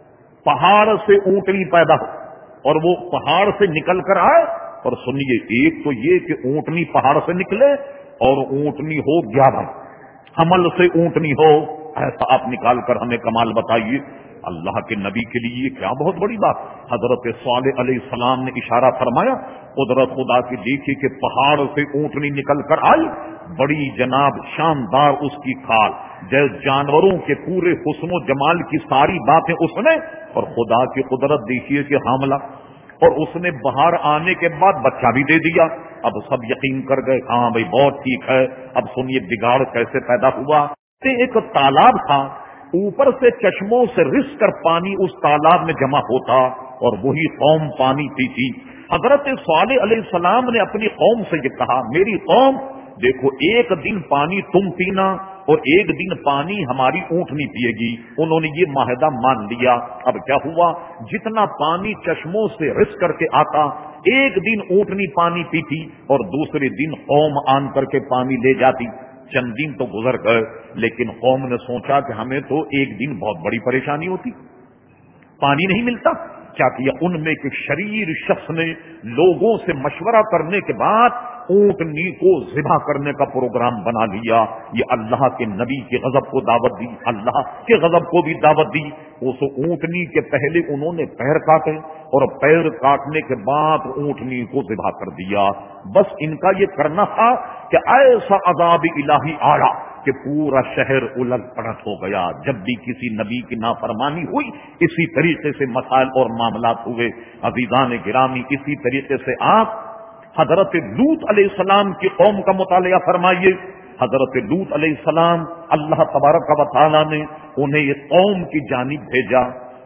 پہاڑ سے اونٹنی پیدا ہو اور وہ پہاڑ سے نکل کر آئے۔ اور سنیے ایک تو یہ کہ اونٹنی پہاڑ سے نکلے اور اونٹنی ہو گیارہ، حمل سے اونٹنی ہو، ایسا آپ نکال کر ہمیں کمال بتائیے۔ اللہ کے نبی کے لیے کیا بہت بڑی بات۔ حضرت صالح علیہ السلام نے اشارہ فرمایا، قدرت خدا کی دیکھی کہ پہاڑ سے اونٹنی نکل کر آئی، بڑی جناب شاندار اس کی کھال، جیسے جانوروں کے پورے حسن و جمال کی ساری باتیں اس نے، اور خدا کی قدرت دیکھیے کہ حاملہ، اور اس نے باہر آنے کے بعد بچہ بھی دے دیا۔ اب سب یقین کر گئے ہاں بھائی بہت ٹھیک ہے۔ اب سنیے بگاڑ کیسے پیدا ہوا۔ ایک تالاب تھا، اوپر سے چشموں سے رس کر پانی اس تالاب میں جمع ہوتا، اور وہی قوم پانی پیتی۔ حضرت صالح علیہ السلام نے اپنی قوم سے یہ کہا میری قوم دیکھو ایک دن پانی تم پینا اور ایک دن پانی ہماری اونٹنی پیے گی۔ انہوں نے یہ معاہدہ مان لیا۔ اب کیا ہوا، جتنا پانی چشموں سے رس کر کے آتا، ایک دن اونٹنی پانی پیتی اور دوسرے دن قوم آن کر کے پانی لے جاتی۔ چند دن تو گزر گئے، لیکن قوم نے سوچا کہ ہمیں تو ایک دن بہت بڑی پریشانی ہوتی، پانی نہیں ملتا۔ کیا کیا ان میں ایک شریر شخص نے لوگوں سے مشورہ کرنے کے بعد اونٹنی کو ذبح کرنے کا پروگرام بنا لیا۔ یہ اللہ کے نبی کے غضب کو دعوت دی، اللہ کے غضب کو بھی دعوت دی۔ اس اونٹنی کے پہلے انہوں نے پیر کاٹے اور پیر کاٹنے کے بعد اونٹنی کو ذبح کر دیا۔ بس ان کا یہ کرنا تھا کہ ایسا عذاب الہی آیا کہ پورا شہر الٹ پلٹ ہو گیا۔ جب بھی کسی نبی کی نافرمانی ہوئی اسی طریقے سے مسائل اور معاملات ہوئے۔ عزیزان گرامی اسی طریقے سے آپ حضرت لوط علیہ السلام کی قوم کا مطالعہ فرمائیے۔ حضرت لوط علیہ السلام اللہ تبارک و تعالیٰ نے انہیں یہ قوم کی جانب بھیجا.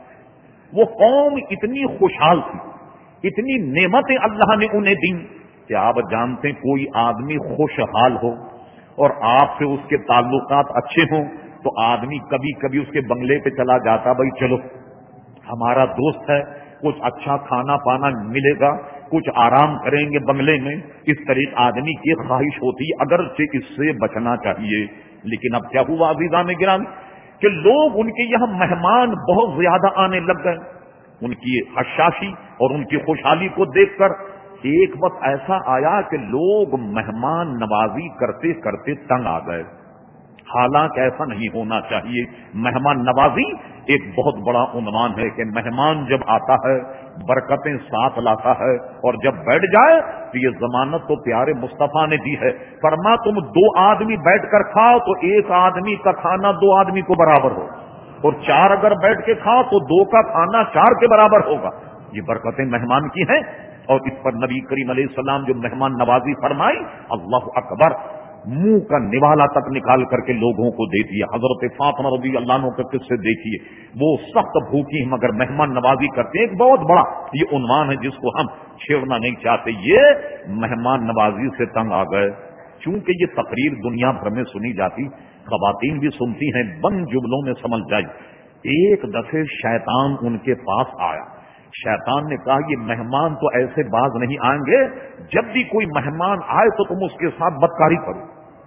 وہ قوم اتنی خوشحال تھی, اتنی نعمتیں اللہ نے انہیں دیں کہ آپ جانتے ہیں کوئی آدمی خوشحال ہو اور آپ سے اس کے تعلقات اچھے ہوں تو آدمی کبھی کبھی اس کے بنگلے پہ چلا جاتا, بھائی چلو ہمارا دوست ہے, کچھ اچھا کھانا پانا ملے گا, کچھ آرام کریں گے بنگلے میں. اس طرح آدمی کی خواہش ہوتی, اگرچہ اس سے بچنا چاہیے. لیکن اب کیا ہوا عزیزان گرامی کہ لوگ ان کے یہاں مہمان بہت زیادہ آنے لگ گئے. ان کی حشاشی اور ان کی خوشحالی کو دیکھ کر ایک وقت ایسا آیا کہ لوگ مہمان نوازی کرتے کرتے تنگ آ گئے. حالانکہ ایسا نہیں ہونا چاہیے. مہمان نوازی ایک بہت بڑا عنوان ہے کہ مہمان جب آتا ہے برکتیں ساتھ لاتا ہے, اور جب بیٹھ جائے تو یہ ضمانت تو پیارے مصطفیٰ نے دی ہے, فرما تم دو آدمی بیٹھ کر کھاؤ تو ایک آدمی کا کھانا دو آدمی کو برابر ہو, اور چار اگر بیٹھ کے کھاؤ تو دو کا کھانا چار کے برابر ہوگا. یہ برکتیں مہمان کی ہیں. اور اس پر نبی کریم علیہ السلام جو مہمان نوازی فرمائی, اللہ اکبر, منہ کا نوالا تک نکال کر کے لوگوں کو دے دیا. حضرت فاطمہ رضی اللہ عنہ کے قصے دیکھیے, وہ سخت بھوکی ہیں مگر مہمان نوازی کرتے ہیں. ایک بہت بڑا یہ عنوان ہے جس کو ہم چھیڑنا نہیں چاہتے. یہ مہمان نوازی سے تنگ آ گئے. چونکہ یہ تقریر دنیا بھر میں سنی جاتی, خواتین بھی سنتی ہیں, بند جملوں میں سمجھ جائیں. ایک دفعے شیطان ان کے پاس آیا. شیطان نے کہا یہ مہمان تو ایسے باز نہیں آئیں گے, جب بھی کوئی مہمان آئے تو تم اس کے ساتھ بدکاری کرو.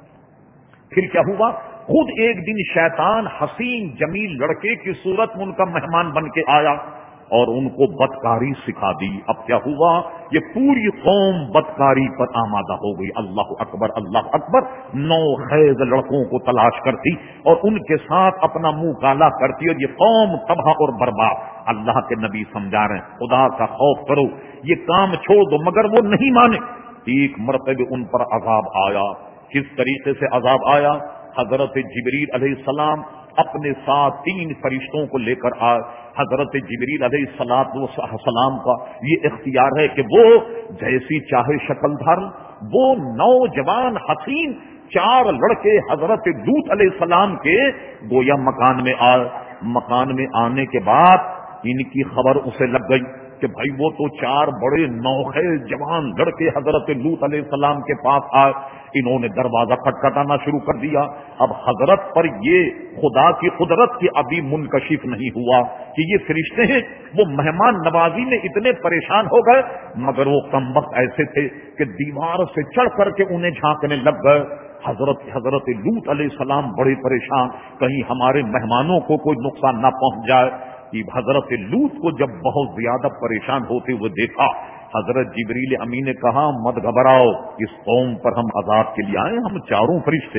پھر کیا ہوا, خود ایک دن شیطان حسین جمیل لڑکے کی صورت میں ان کا مہمان بن کے آیا اور ان کو بدکاری سکھا دی. اب کیا ہوا, یہ پوری قوم بدکاری پر آمادہ ہو گئی. اللہ اکبر اللہ اکبر. نو خیز لڑکوں کو تلاش کرتی اور ان کے ساتھ اپنا منہ کالا کرتی, اور یہ قوم تباہ اور برباد. اللہ کے نبی سمجھا رہے ہیں خدا کا خوف کرو, یہ کام چھوڑ دو, مگر وہ نہیں مانے. ایک مرتبہ ان پر عذاب آیا. کس طریقے سے عذاب آیا, حضرت جبریل علیہ السلام اپنے ساتھ تین فرشتوں کو لے کر آئے. حضرت جبریل علیہ السلام کا یہ اختیار ہے کہ وہ جیسی چاہے شکل دھاریں. وہ نوجوان حسین چار لڑکے حضرت لوط علیہ السلام کے گویا مکان میں آئے. مکان میں آنے کے بعد ان کی خبر اسے لگ گئی کہ بھائی وہ تو چار بڑے نوخیز جوان لڑکے حضرت لوط علیہ السلام کے پاس آئے. انہوں نے دروازہ کھٹکھٹانا شروع کر دیا. اب حضرت پر یہ خدا کی قدرت کی ابھی منکشف نہیں ہوا کہ یہ فرشتے ہیں. وہ مہمان نوازی میں اتنے پریشان ہو گئے, مگر وہ کمبخت ایسے تھے کہ دیوار سے چڑھ کر کے انہیں جھانکنے لگ گئے. حضرت حضرت لوط علیہ السلام بڑے پریشان, کہیں ہمارے مہمانوں کو کوئی نقصان نہ پہنچ جائے. حضرت لوط کو جب بہت زیادہ پریشان ہوتے ہوئے دیکھا, حضرت جبریل امین نے کہا مت گھبراؤ, اس قوم پر ہم عذاب کے لیے آئے, ہم چاروں فرشتے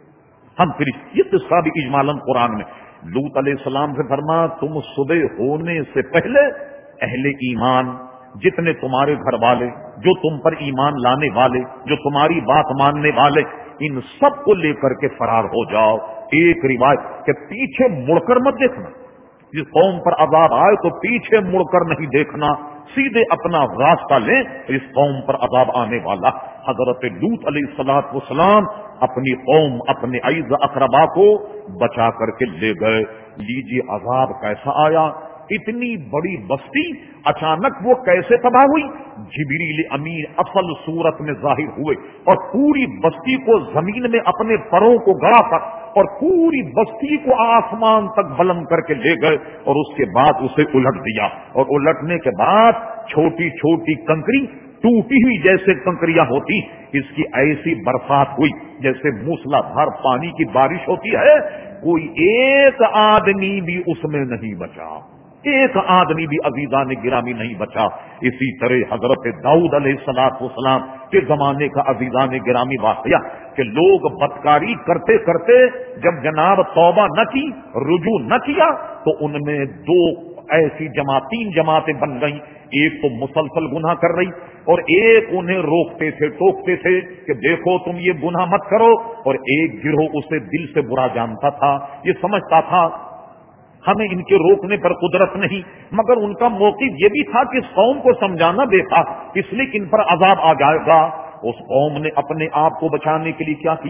ہم فرشتے. یہ قصہ بھی اجمالاً قرآن میں. لوط علیہ السلام سے فرما تم صبح ہونے سے پہلے اہل ایمان جتنے تمہارے گھر والے, جو تم پر ایمان لانے والے, جو تمہاری بات ماننے والے, ان سب کو لے کر کے فرار ہو جاؤ. ایک روایت کہ پیچھے مڑ کر مت دیکھنا, جس قوم پر عذاب آئے تو پیچھے مڑ کر نہیں دیکھنا, سیدھے اپنا راستہ لیں, اس قوم پر عذاب آنے والا. حضرت لوط علیہ الصلوۃ والسلام اپنی قوم, اپنے عیز اقربا کو بچا کر کے لے گئے. لیجیے عذاب کیسا آیا. اتنی بڑی بستی اچانک وہ کیسے تباہ ہوئی. جبریل امین اصل صورت میں ظاہر ہوئے اور پوری بستی کو زمین میں اپنے پروں کو گڑا کر اور پوری بستی کو آسمان تک بلند کر کے لے گئے, اور اس کے بعد اسے الٹ دیا. اور الٹنے کے بعد چھوٹی چھوٹی کنکری ٹوٹی ہوئی جیسے کنکریاں ہوتی, اس کی ایسی برسات ہوئی جیسے موسلا دھار پانی کی بارش ہوتی ہے. کوئی ایک آدمی بھی اس میں نہیں بچا, ایک آدمی بھی عزیزان گرامی نہیں بچا. اسی طرح حضرت داؤد علیہ الصلوۃ والسلام کے زمانے کا عزیزان گرامی واقعہ کہ لوگ بدکاری کرتے کرتے جب جناب توبہ نہ کی, رجوع نہ کیا, تو ان میں دو ایسی جماعت تین جماعتیں بن گئیں. ایک تو مسلسل گناہ کر رہی اور ایک انہیں روکتے تھے, ٹوکتے تھے کہ دیکھو تم یہ گناہ مت کرو, اور ایک گروہ اسے دل سے برا جانتا تھا, یہ سمجھتا تھا ہمیں ان کے روکنے پر قدرت نہیں, مگر ان کا موقف یہ بھی تھا کہ اس قوم کو سمجھانا بے تھا, اس لیے کہ ان پر عذاب آ جائے گا. اس قوم نے اپنے آپ کو بچانے کے لیے کیا کیا,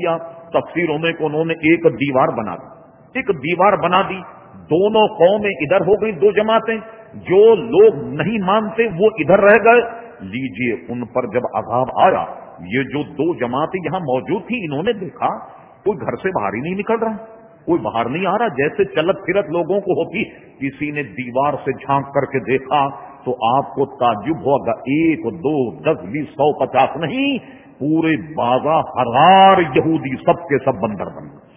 تفسیروں میں کہ انہوں نے ایک دیوار بنا دی ایک دیوار بنا دی دونوں قومیں ادھر ہو گئی، دو جماعتیں، جو لوگ نہیں مانتے وہ ادھر رہ گئے۔ لیجئے ان پر جب عذاب آیا، یہ جو دو جماعتیں یہاں موجود تھی، انہوں نے دیکھا کوئی گھر سے باہر ہی نہیں نکل رہا، کوئی باہر نہیں آ رہا، جیسے چلت پھرت لوگوں کو ہوتی۔ کسی نے دیوار سے جھانک کر کے دیکھا تو آپ کو تعجب ہوگا، ایک دو دس بیس سو پچاس نہیں، پورے بازار ہزار یہودی سب کے سب بندر بن گئے،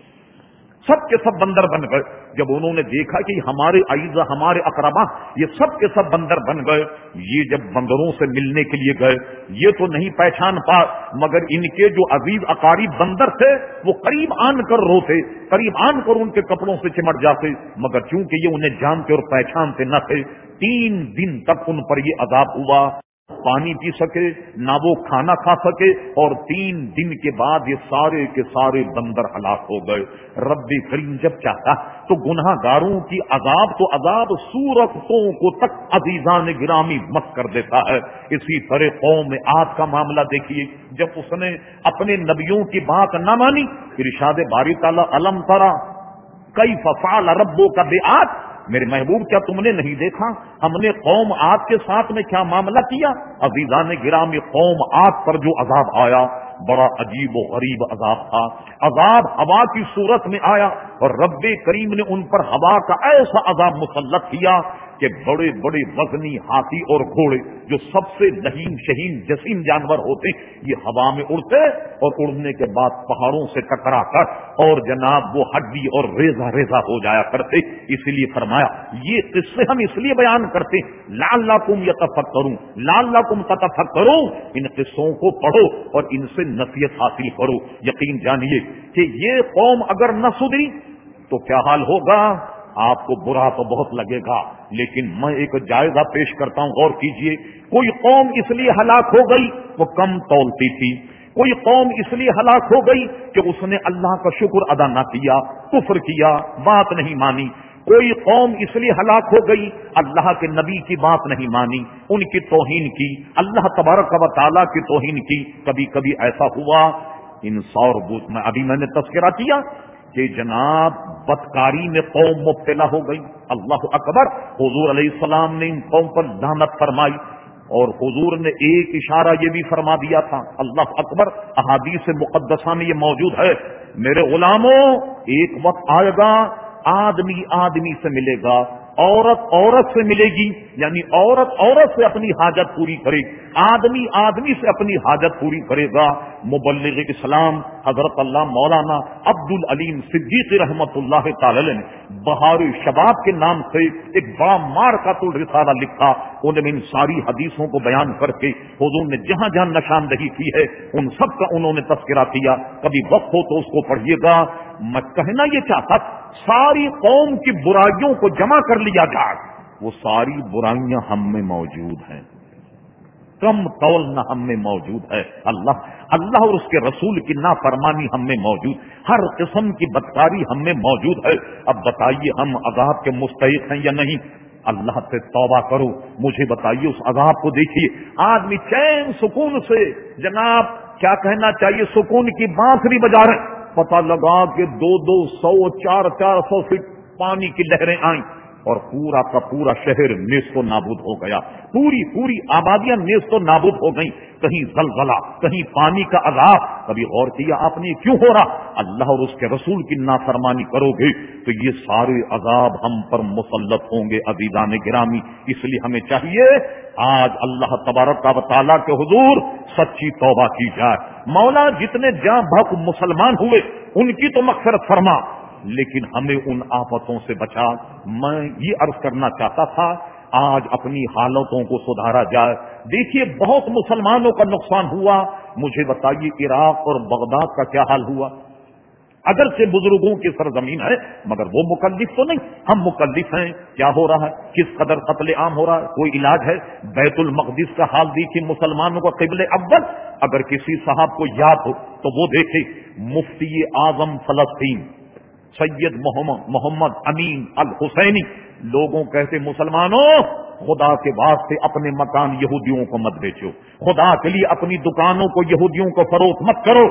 سب کے سب بندر بن گئے۔ جب انہوں نے دیکھا کہ ہمارے اعزا، ہمارے اقربا، یہ سب کے سب بندر بن گئے، یہ جب بندروں سے ملنے کے لیے گئے، یہ تو نہیں پہچان پا، مگر ان کے جو عزیز اقارب بندر تھے وہ قریب آن کر روتے، قریب آن کر ان کے کپڑوں سے چمٹ جاتے، مگر چونکہ یہ انہیں جانتے اور پہچانتے نہ تھے، تین دن تک ان پر یہ عذاب ہوا، پانی پی سکے نہ وہ کھانا کھا سکے، اور تین دن کے بعد یہ سارے کے سارے بندر ہلاک ہو گئے۔ رب کریم جب چاہتا تو گناہ گاروں کی عذاب تو عذاب صورتوں کو تک عزیزان گرامی مت کر دیتا ہے۔ اسی طرح قوم عاد کا معاملہ دیکھیے، جب اس نے اپنے نبیوں کی بات نہ مانی، ارشاد باری تعالی الم ترى کیف فعل ربک بعاد، میرے محبوب کیا تم نے نہیں دیکھا ہم نے قوم عاد کے ساتھ میں کیا معاملہ کیا؟ عزیزان گرامی، قوم عاد پر جو عذاب آیا بڑا عجیب و غریب عذاب تھا۔ عذاب ہوا کی صورت میں آیا، اور رب کریم نے ان پر ہوا کا ایسا عذاب مسلط کیا کہ بڑے بڑے وزنی ہاتھی اور گھوڑے جو سب سے لہیم شہین جسیم جانور ہوتے، یہ ہوا میں اڑتے اور اڑنے کے بعد پہاڑوں سے ٹکرا کر اور جناب وہ ہڈی اور ریزہ ریزہ ہو جایا کرتے۔ اس لیے فرمایا یہ قصے ہم اس لیے بیان کرتے لعلکم یتفکرون، لعلکم تتفکرون، ان قصوں کو پڑھو اور ان سے نصیحت حاصل کرو۔ یقین جانیے کہ یہ قوم اگر نہ سدھری تو کیا حال ہوگا؟ آپ کو برا تو بہت لگے گا، لیکن میں ایک جائزہ پیش کرتا ہوں، غور کیجئے۔ کوئی قوم اس لیے ہلاک ہو گئی وہ کم تولتی تھی، کوئی قوم اس لیے ہلاک ہو گئی کہ اس نے اللہ کا شکر ادا نہ کیا، کفر کیا، بات نہیں مانی۔ کوئی قوم اس لیے ہلاک ہو گئی اللہ کے نبی کی بات نہیں مانی، ان کی توہین کی، اللہ تبارک و تعالیٰ کی توہین کی۔ کبھی کبھی ایسا ہوا، ان سور بوت میں ابھی میں نے تذکرہ کیا کہ جناب بدکاری میں قوم مبتلا ہو گئی، اللہ اکبر، حضور علیہ السلام نے ان قوم پر لعنت فرمائی، اور حضور نے ایک اشارہ یہ بھی فرما دیا تھا، اللہ اکبر، احادیث مقدسہ میں یہ موجود ہے، میرے غلاموں ایک وقت آئے گا آدمی آدمی سے ملے گا، عورت عورت سے ملے گی، یعنی عورت عورت سے اپنی حاجت پوری کرے گی، آدمی آدمی سے اپنی حاجت پوری کرے گا۔ مبلغ اسلام حضرت اللہ مولانا عبد العلیم صدیقی رحمت اللہ تعالی نے بہار شباب کے نام سے ایک بڑا مارکۃ الرسالہ لکھا، انہوں نے ان ساری حدیثوں کو بیان کر کے حضور نے جہاں جہاں نشاندہی کی ہے ان سب کا انہوں نے تذکرہ کیا، کبھی وقت ہو تو اس کو پڑھیے گا۔ میں کہنا یہ چاہتا ساری قوم کی برائیوں کو جمع کر لیا جائے، وہ ساری برائیاں ہم میں موجود ہیں، کم تول نہ ہم میں موجود ہے، اللہ اللہ اور اس کے رسول کی نافرمانی ہم میں موجود، ہر قسم کی بدکاری ہم میں موجود ہے۔ اب بتائیے ہم عذاب کے مستحق ہیں یا نہیں؟ اللہ سے توبہ کرو، مجھے بتائیے اس عذاب کو دیکھیے، آدمی چین سکون سے جناب کیا کہنا چاہیے سکون کی بانسری بجا رہے، پتہ لگا کہ دو دو سو چار چار سو فٹ پانی کی لہریں آئیں اور پورا کا پورا شہر نیست و نابود ہو گیا، پوری پوری آبادیاں نیست و نابود ہو گئیں، کہیں زلزلہ، کہیں پانی کا عذاب۔ کبھی غور کیا آپ نے کیوں ہو رہا؟ اللہ اور اس کے رسول کی نافرمانی کرو گے تو یہ سارے عذاب ہم پر مسلط ہوں گے عزیزان گرامی۔ اس لیے ہمیں چاہیے آج اللہ تبارک و تعالیٰ کے حضور سچی توبہ کی جائے، مولا جتنے جاں بحق مسلمان ہوئے ان کی تو مغفرت فرما، لیکن ہمیں ان آفتوں سے بچا۔ میں یہ عرض کرنا چاہتا تھا آج اپنی حالتوں کو سدھارا جائے۔ دیکھیے بہت مسلمانوں کا نقصان ہوا، مجھے بتائیے عراق اور بغداد کا کیا حال ہوا؟ اگرچہ بزرگوں کی سرزمین ہے مگر وہ مکلف تو نہیں، ہم مکلف ہیں۔ کیا ہو رہا ہے؟ کس قدر قتل عام ہو رہا ہے؟ کوئی علاج ہے؟ بیت المقدس کا حال دیکھیے، مسلمانوں کا قبل اول اگر کسی صاحب کو یاد ہو تو وہ دیکھے، مفتی اعظم فلسطین سید محمد محمد امین الحسینی لوگوں کہتے مسلمانوں خدا کے واسطے اپنے مکان یہودیوں کو مت بیچو، خدا کے لیے اپنی دکانوں کو یہودیوں کو فروخت مت کرو،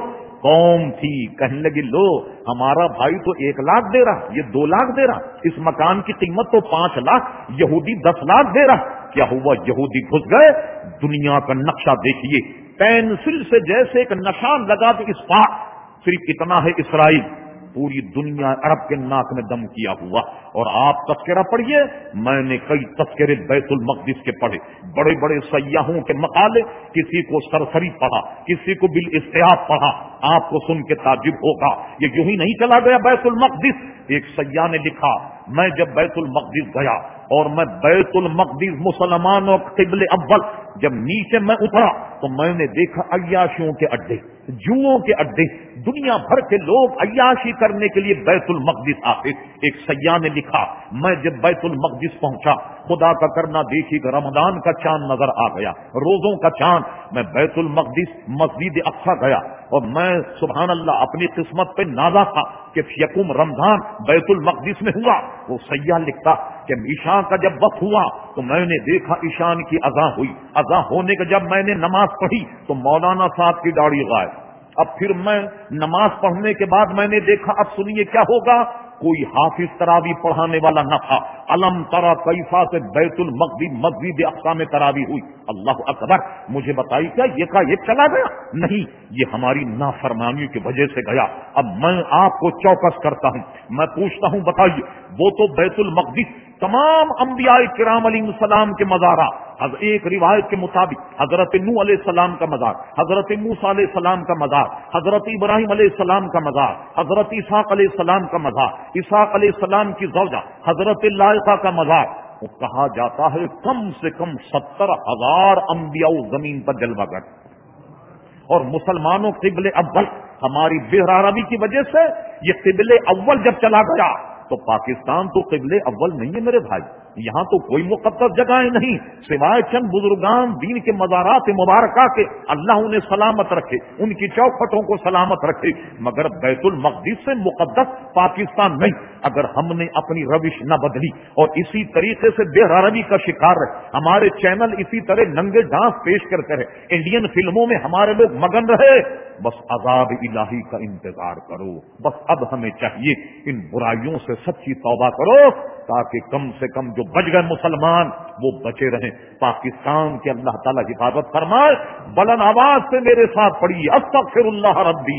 قوم تھی، کہنے لگی لو ہمارا بھائی تو ایک لاکھ دے رہا، یہ دو لاکھ دے رہا، اس مکان کی قیمت تو پانچ لاکھ، یہودی دس لاکھ دے رہا۔ کیا ہوا؟ یہودی گھس گئے۔ دنیا کا نقشہ دیکھیے، پینسل سے جیسے ایک نشان لگا تو اس پار صرف اتنا ہے اسرائیل، پوری دنیا عرب کے ناک میں دم کیا ہوا۔ اور آپ تذکرہ پڑھیے، میں نے کئی تذکرے بیت المقدس کے پڑھے، بڑے بڑے سیاحوں کے مقالے، کسی کو سرسری پڑھا، کسی کو بالاستیاب پڑھا، آپ کو سن کے تعجب ہوگا یہ یوں ہی نہیں چلا گیا بیت المقدس۔ ایک سیاح نے لکھا، میں جب بیت المقدس گیا اور میں بیت المقدس مسلمانوں قبل اول جب نیچے میں اترا تو میں نے دیکھا عیاشیوں کے اڈے، جوؤں کے اڈے، دنیا بھر کے لوگ عیاشی کرنے کے لیے بیت المقدس آتے۔ ایک سیاح نے لکھا، میں جب بیت المقدس پہنچا، خدا کا کرنا دیکھی کہ رمضان کا چاند نظر آ گیا، روزوں کا چاند۔ میں بیت المقدس مسجد اقصی گیا اور میں سبحان اللہ اپنی قسمت پہ نازا تھا کہ یکم رمضان بیت المقدس میں ہوا۔ وہ سیاح لکھتا کہ عشاء کا جب وقت ہوا تو میں نے دیکھا عشاء کی اذان ہوئی، اذان ہونے کے جب میں نے نماز پڑھی تو مولانا صاحب کی داڑھی غائب۔ اب پھر میں نماز پڑھنے کے بعد میں نے دیکھا، اب سنیے کیا ہوگا، کوئی حافظ تراوی پڑھانے والا نہ تھا۔ علم ترا کیفا سے بیت المقدس مسجد اقصی میں تراوی ہوئی۔ اللہ اکبر! مجھے بتائی کیا یہ کا یہ چلا گیا؟ نہیں، یہ ہماری نافرمانی کی وجہ سے گیا۔ اب میں آپ کو چوکس کرتا ہوں، میں پوچھتا ہوں بتائیے، وہ تو بیت المقدس تمام انبیاء کرام علیہ السلام کے مزارات، ایک روایت کے مطابق حضرت نوح علیہ السلام کا مزار، حضرت موسیٰ علیہ السلام کا مزار، حضرت ابراہیم علیہ السلام کا مزار، حضرت اسحاق علیہ السلام کا مزار، اسحاق علیہ السلام کی زوجہ حضرت لائقہ کا مزار۔ وہ کہا جاتا ہے کم سے کم ستر ہزار انبیاء زمین پر جلوہ گر، اور مسلمانوں قبل اول ہماری بہراربی کی وجہ سے یہ قبل اول جب چلا گیا تو پاکستان تو قبل اول نہیں ہے میرے بھائی، یہاں تو کوئی مقدس جگہیں نہیں سوائے چند بزرگان دین کے مزارات مبارکہ کے، اللہ انہیں سلامت رکھے، ان کی چوکھٹوں کو سلامت رکھے، مگر بیت المقدس سے مقدس پاکستان نہیں۔ اگر ہم نے اپنی روش نہ بدلی اور اسی طریقے سے بے رحمی کا شکار رہے، ہمارے چینل اسی طرح ننگے ڈانس پیش کرتے رہے، انڈین فلموں میں ہمارے لوگ مگن رہے، بس عذاب الہی کا انتظار کرو۔ بس اب ہمیں چاہیے ان برائیوں سے سچی توبہ کرو تاکہ کم سے کم جو بچ گئے مسلمان وہ بچے رہیں، پاکستان کے اللہ تعالیٰ حفاظت فرمائے۔ بلند آواز سے میرے ساتھ پڑھیے، استغفر اللہ ربی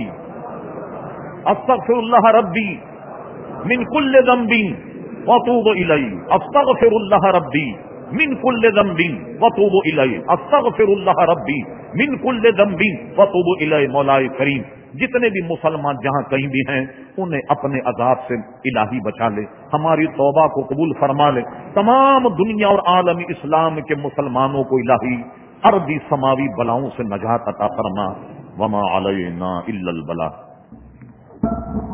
استغفر اللہ ربی من کل ذنب واتوب الیہ، استغفر اللہ ربی من کل ذنب واتوب الیہ، استغفر اللہ ربی من کل ذنب واتوب الیہ۔ مولا کریم جتنے بھی مسلمان جہاں کہیں بھی ہیں انہیں اپنے عذاب سے الہی بچا لے، ہماری توبہ کو قبول فرما لے، تمام دنیا اور عالم اسلام کے مسلمانوں کو الہی ارضی سماوی بلاؤں سے نجات عطا فرما۔ وما علینا الا البلاغ۔